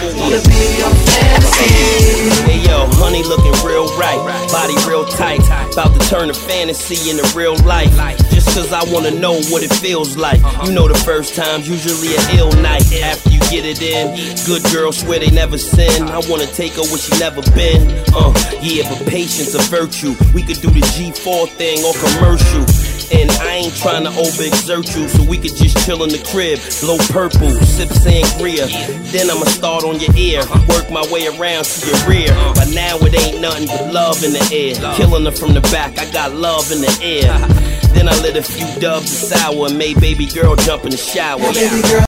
unbelievable. Wanna be your fantasy. Hey yo, honey looking real right, body real tight, about to turn a fantasy into real life. Just cause I wanna know what it feels like. You know the first time's usually an ill night. After you get it in, good girls swear they never sin. I wanna take her where she never been. Yeah, but patience a virtue. We could do the G4 thing or commercial. And I ain't trying to overexert you, so we could just chill in the crib, blow purple, sip sangria. Then I'ma start on your ear, work my way around to your rear. But now it ain't nothing but love in the air. Killing her from the back, I got love in the air. Then I lit a few dubs of sour and made baby girl jump in the shower.